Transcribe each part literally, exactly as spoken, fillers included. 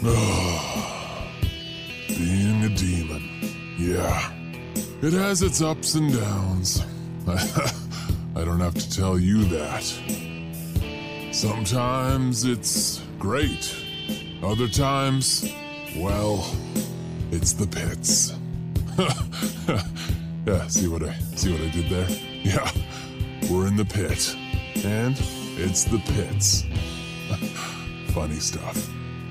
Being a demon. Yeah. It has its ups and downs. I don't have to tell you that. Sometimes it's great. Other times, well, it's the pits. Yeah, see what I see what I did there? Yeah. We're in the pit. And it's the pits. Funny stuff.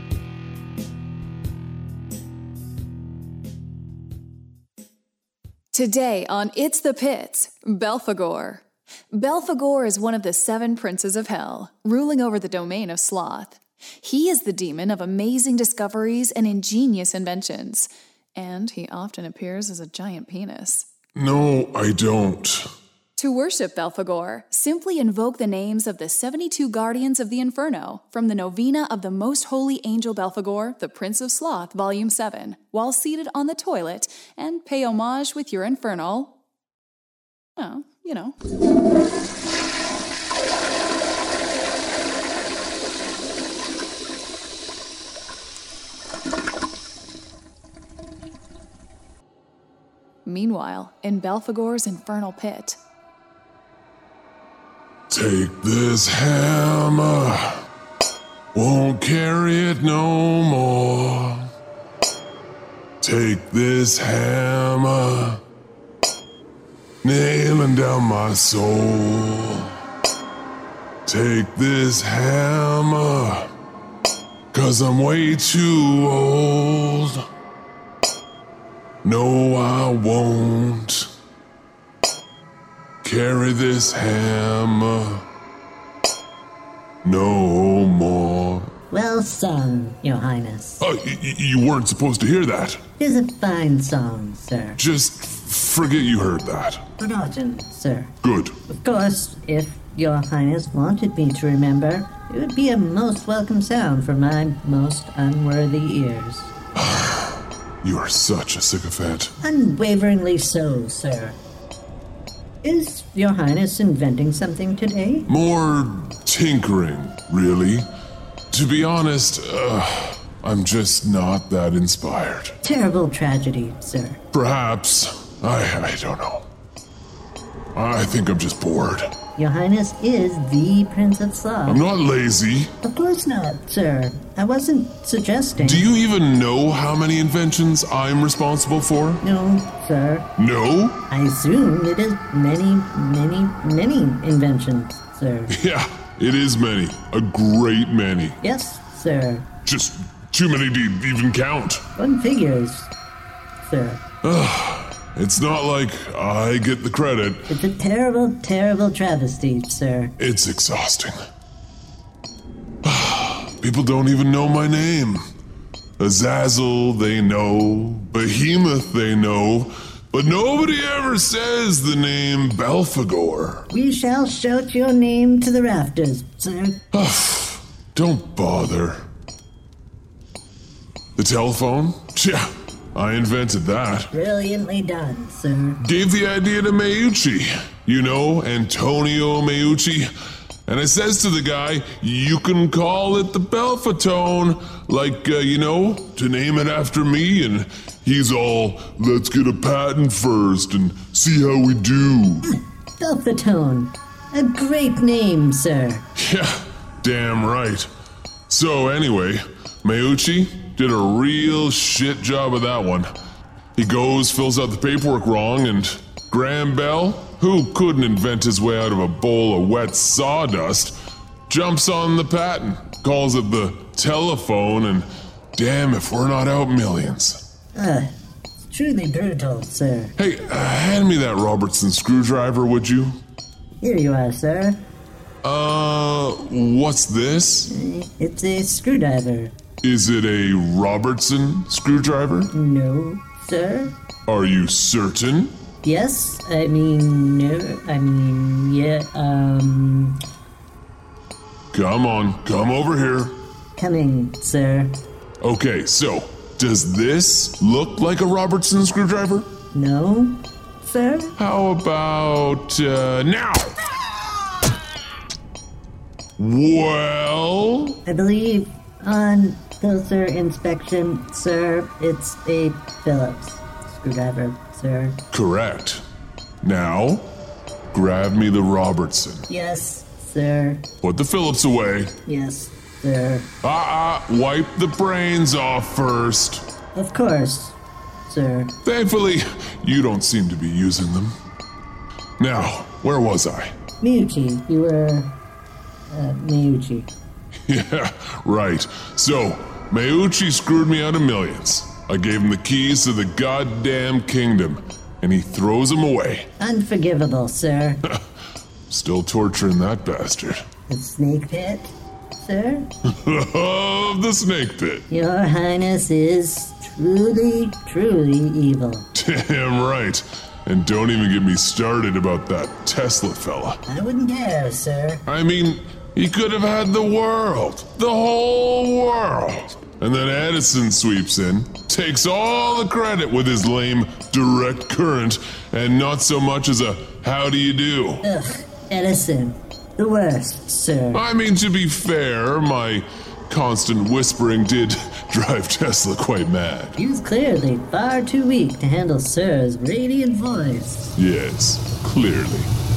Today on It's the Pits, Belphegor. Belphegor is one of the seven princes of hell, ruling over the domain of sloth. He is the demon of amazing discoveries and ingenious inventions, and he often appears as a giant penis. No, I don't. To worship Belphegor, simply invoke the names of the seventy-two guardians of the Inferno from the Novena of the Most Holy Angel Belphegor, the Prince of Sloth, Volume seven, while seated on the toilet, and pay homage with your infernal... Oh, you know. Meanwhile, in Belphegor's infernal pit... Take this hammer, won't carry it no more. Take this hammer, nailing down my soul. Take this hammer, 'cause I'm way too old. No, I won't carry this hammer no more. Well sung, Your Highness. Oh, y- y- you weren't supposed to hear that. It is a fine song, sir. Just forget you heard that. Forgotten, sir. Good. Of course, if Your Highness wanted me to remember, it would be a most welcome sound for my most unworthy ears. You are such a sycophant. Unwaveringly so, sir. Is Your Highness inventing something today? More tinkering, really. To be honest, uh, I'm just not that inspired. Terrible tragedy, sir. Perhaps. I, I don't know. I think I'm just bored. Your Highness is the Prince of Sloth. I'm not lazy. Of course not, sir. I wasn't suggesting... Do you even know how many inventions I'm responsible for? No, sir. No? I assume it is many, many, many inventions, sir. Yeah, it is many. A great many. Yes, sir. Just too many to even count. One figures, sir. It's not like I get the credit. It's a terrible, terrible travesty, sir. It's exhausting. People don't even know my name. Azazel, they know. Behemoth, they know. But nobody ever says the name Belphegor. We shall shout your name to the rafters, sir. Don't bother. The telephone? Yeah, I invented that. Brilliantly done, sir. Gave the idea to Meucci. You know, Antonio Meucci. And I says to the guy, you can call it the Belphatone, like, uh, you know, to name it after me. And he's all, let's get a patent first and see how we do. Belphatone. A great name, sir. Yeah, damn right. So anyway, Meucci did a real shit job of that one. He goes, fills out the paperwork wrong, and Graham Bell, who couldn't invent his way out of a bowl of wet sawdust, jumps on the patent, calls it the telephone, and damn if we're not out millions. Uh, it's truly brutal, sir. Hey, uh, hand me that Robertson screwdriver, would you? Here you are, sir. Uh, what's this? It's a screwdriver. Is it a Robertson screwdriver? No, sir. Are you certain? Yes, I mean, no, I mean, yeah, um... Come on, come over here. Coming, sir. Okay, so, does this look like a Robertson screwdriver? No, sir? How about, uh, now? Well? I believe, on Closer inspection, sir. It's a Phillips screwdriver, sir. Correct. Now, grab me the Robertson. Yes, sir. Put the Phillips away. Yes, sir. Ah, uh-uh, wipe the brains off first. Of course, sir. Thankfully, you don't seem to be using them. Now, where was I? Miyuchi, you were... Uh, Miyuchi. Yeah, right. So, Meucci screwed me out of millions. I gave him the keys to the goddamn kingdom, and he throws them away. Unforgivable, sir. Still torturing that bastard. The snake pit, sir? Of the snake pit. Your Highness is truly, truly evil. Damn right. And don't even get me started about that Tesla fella. I wouldn't dare, sir. I mean, he could have had the world. The whole world. And then Edison sweeps in, takes all the credit with his lame direct current, and not so much as a how do you do. Ugh, Edison. The worst, sir. I mean, to be fair, my constant whispering did drive Tesla quite mad. He was clearly far too weak to handle Sir's radiant voice. Yes, clearly.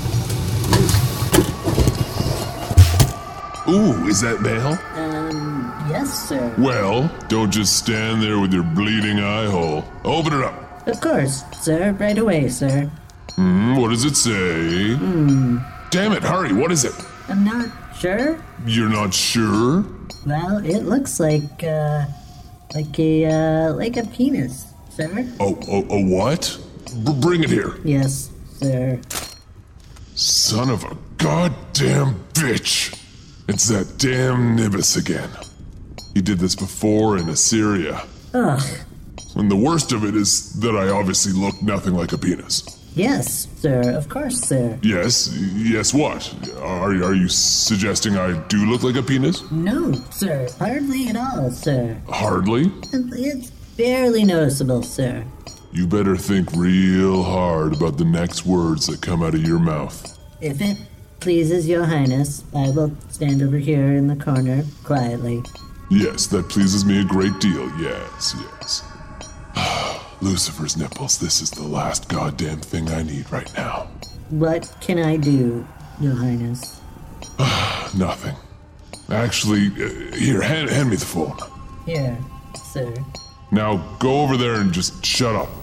Ooh, is that mail? Um, yes, sir. Well, don't just stand there with your bleeding eye hole. Open it up. Of course, sir. Right away, sir. Hmm, what does it say? Hmm. Damn it, hurry, what is it? I'm not sure. You're not sure? Well, it looks like, uh, like a, uh, like a penis, sir. Oh, oh, a what? B- bring it here. Yes, sir. Son of a goddamn bitch. It's that damn Nibus again. He did this before in Assyria. Ugh. And the worst of it is that I obviously look nothing like a penis. Yes, sir. Of course, sir. Yes? Yes what? Are, are you suggesting I do look like a penis? No, sir. Hardly at all, sir. Hardly? It's barely noticeable, sir. You better think real hard about the next words that come out of your mouth. If it pleases your highness, I will stand over here in the corner quietly. Yes, that pleases me a great deal. Yes, yes. Lucifer's nipples, this is the last goddamn thing I need right now. What can I do, your highness? Nothing. Actually, uh, here, hand, hand me the phone. Here, sir. Now go over there and just shut up.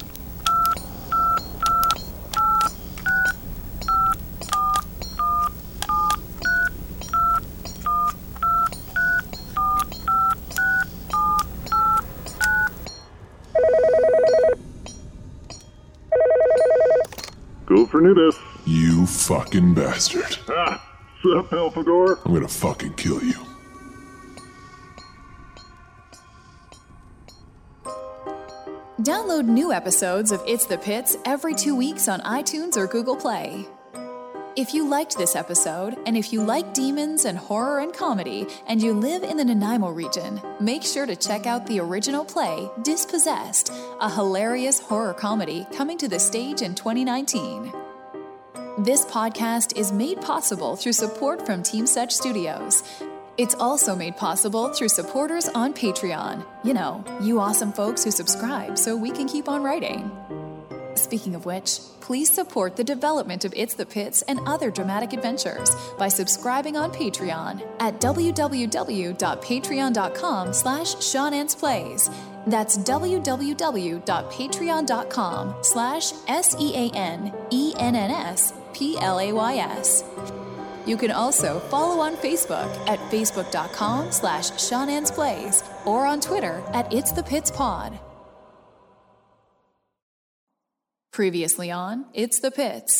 Go for Nidus. You fucking bastard. Ah, sup, Alphagor? I'm gonna fucking kill you. Download new episodes of It's the Pits every two weeks on iTunes or Google Play. If you liked this episode, and if you like demons and horror and comedy, and you live in the Nanaimo region, make sure to check out the original play, Dispossessed, a hilarious horror comedy coming to the stage in twenty nineteen. This podcast is made possible through support from Team Such Studios. It's also made possible through supporters on Patreon. You know, you awesome folks who subscribe so we can keep on writing. Speaking of which, please support the development of It's the Pits and other dramatic adventures by subscribing on Patreon at www.patreon.com slash SeanAnsPlays. That's www.patreon.com slash S-E-A-N-E-N-N-S-P-L-A-Y-S. You can also follow on Facebook at facebook.com slash SeanAnsPlays or on Twitter at It's the Pits Pod. Previously on It's the Pits.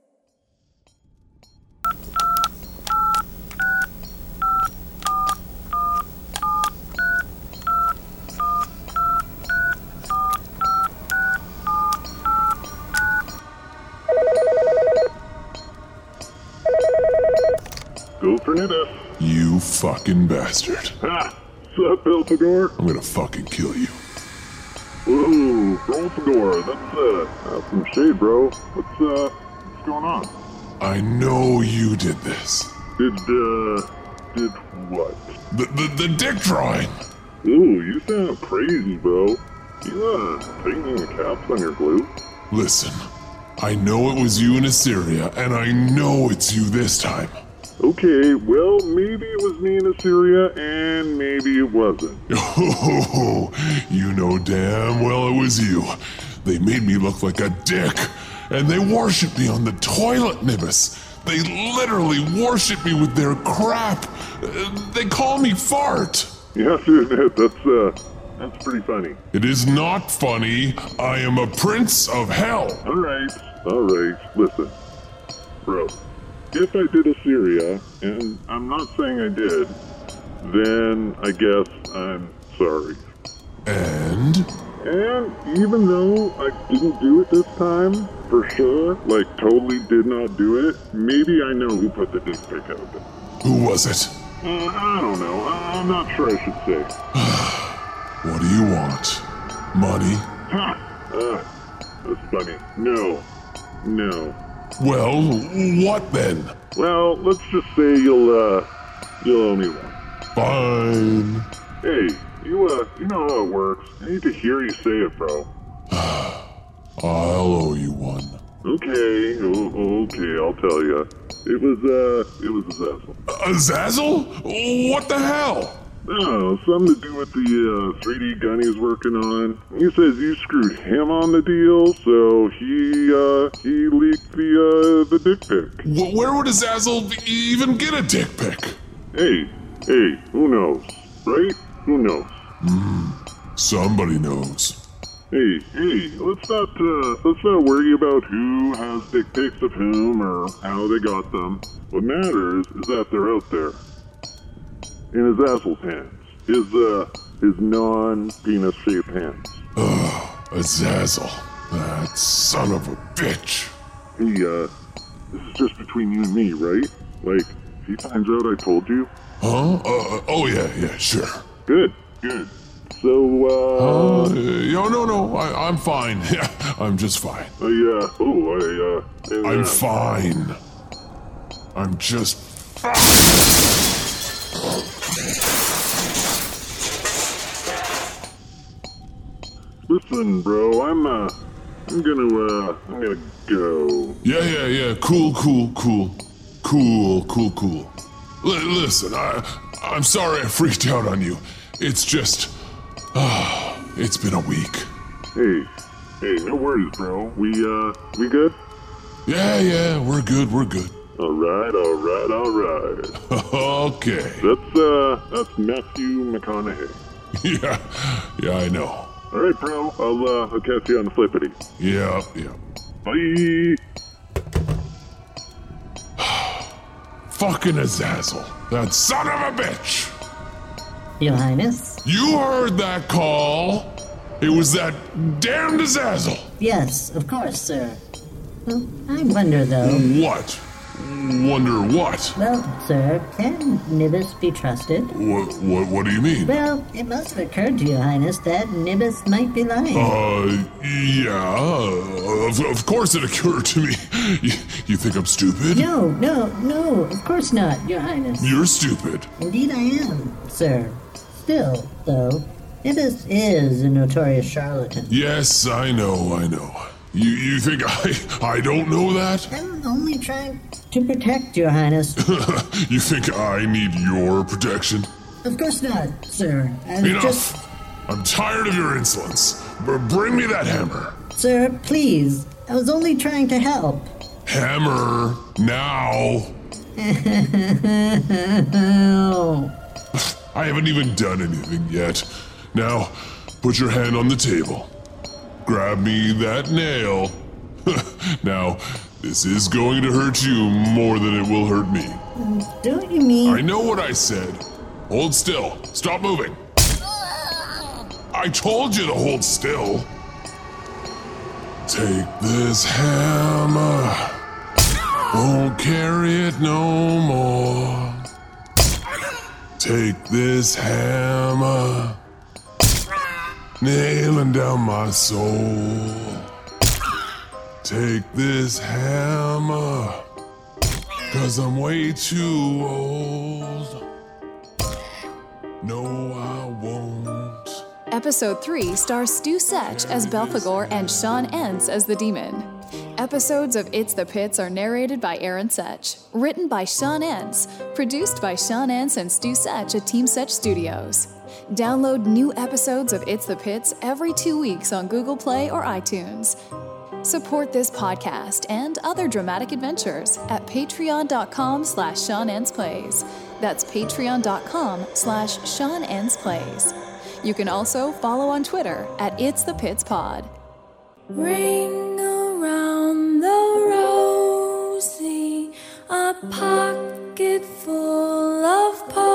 Go for Nidus. You fucking bastard. Ah, sup, Alphagor? I'm gonna fucking kill you. Whoa, Alphagor, that's, uh, that's some shade, bro. What's, uh, what's going on? I know you did this. Did, uh, did what? The, the, the dick drawing. Ooh, you sound crazy, bro. You, uh, tightening the caps on your glue? Listen, I know it was you in Assyria, and I know it's you this time. Okay, well, maybe it was me in Assyria, and maybe it wasn't. Oh, you know damn well it was you. They made me look like a dick, and they worship me on the toilet, Nibus. They literally worship me with their crap. Uh, they call me Fart. You have to admit, that's, uh, that's pretty funny. It is not funny. I am a prince of hell. Alright, alright, listen. Bro, if I did Assyria, and I'm not saying I did, then I guess I'm sorry. And? And even though I didn't do it this time, for sure, like totally did not do it, maybe I know who put the dick pic out there. Who was it? Uh, I don't know. I- I'm not sure I should say. What do you want? Money? Ha! Uh, that's funny. No. No. Well, what then? Well, let's just say you'll, uh, you'll owe me one. Fine. Hey, you, uh, you know how it works. I need to hear you say it, bro. I'll owe you one. Okay, oh, okay, I'll tell you. It was, uh, it was Azazel. Azazel? What the hell? Oh, something to do with the uh, three D gun he's working on. He says you screwed him on the deal, so he uh, he leaked the uh, the dick pic. Wh- Where would Azazel even get a dick pic? Hey, hey, who knows, right? Who knows? Somebody knows. Hey, hey, let's not uh, let's not worry about who has dick pics of whom or how they got them. What matters is that they're out there. In Azazel's hands. His, uh, his non-penis shaped hands. Azazel. That son of a bitch. Hey, uh, this is just between you and me, right? Like, if he finds out I told you? Huh? Uh, oh, yeah, yeah, sure. Good, good. So, uh... Uh, yo, no, no, I, I'm fine. Yeah, I'm just fine. I, uh, oh, I, uh... I'm uh, fine. I'm just fine. Listen, bro, I'm, uh... I'm gonna, uh... I'm gonna go. Yeah, yeah, yeah. Cool, cool, cool. Cool, cool, cool. L- listen, I, I'm sorry I freaked out on you. It's just... Uh, it's been a week. Hey, hey, no worries, bro. We, uh, we good? Yeah, yeah, we're good, we're good. Alright, alright, alright. Okay. That's, uh, that's Matthew McConaughey. Yeah, yeah, I know. Alright, bro, I'll, uh, I'll catch you on the flippity. Yeah, yeah. Bye! Fucking Azazel. That son of a bitch! Your Highness? You heard that call. It was that damned Azazel. Yes, of course, sir. Well, I wonder, though. What? Wonder what? Well, sir, can Nibus be trusted? What, what, what do you mean? Well, it must have occurred to Your Highness that Nibus might be lying. Uh, yeah, of, of course it occurred to me. You, you think I'm stupid? No, no, no, of course not, Your Highness. You're stupid. Indeed I am, sir. Still, though, Nibus is a notorious charlatan. Yes, I know, I know. You, you think I, I don't know that? I'm only trying to protect Your Highness. You think I need your protection? Of course not, sir. I'm Enough. just... I'm tired of your insolence. B- bring me that hammer. Sir, please. I was only trying to help. Hammer, now. Oh. I haven't even done anything yet. Now, put your hand on the table. Grab me that nail. Now, this is going to hurt you more than it will hurt me. Don't you mean... I know what I said. Hold still. Stop moving. I told you to hold still. Take this hammer. Won't carry it no more. Take this hammer. Nailing down my soul. Take this hammer. Cause I'm way too old. No, I won't Episode three stars Stu Setch as Belphegor and Sean Entz as the demon. Episodes of It's the Pits are narrated by Aaron Setch, written by Sean Entz, produced by Sean Entz and Stu Setch at Team Setch Studios. Download new episodes of It's the Pits every two weeks on Google Play or iTunes. Support this podcast and other dramatic adventures at patreon.com slash Sean Entz Plays. That's patreon.com slash Sean Entz Plays. You can also follow on Twitter at It's the Pits Pod. Ring around the rosy, a pocket full of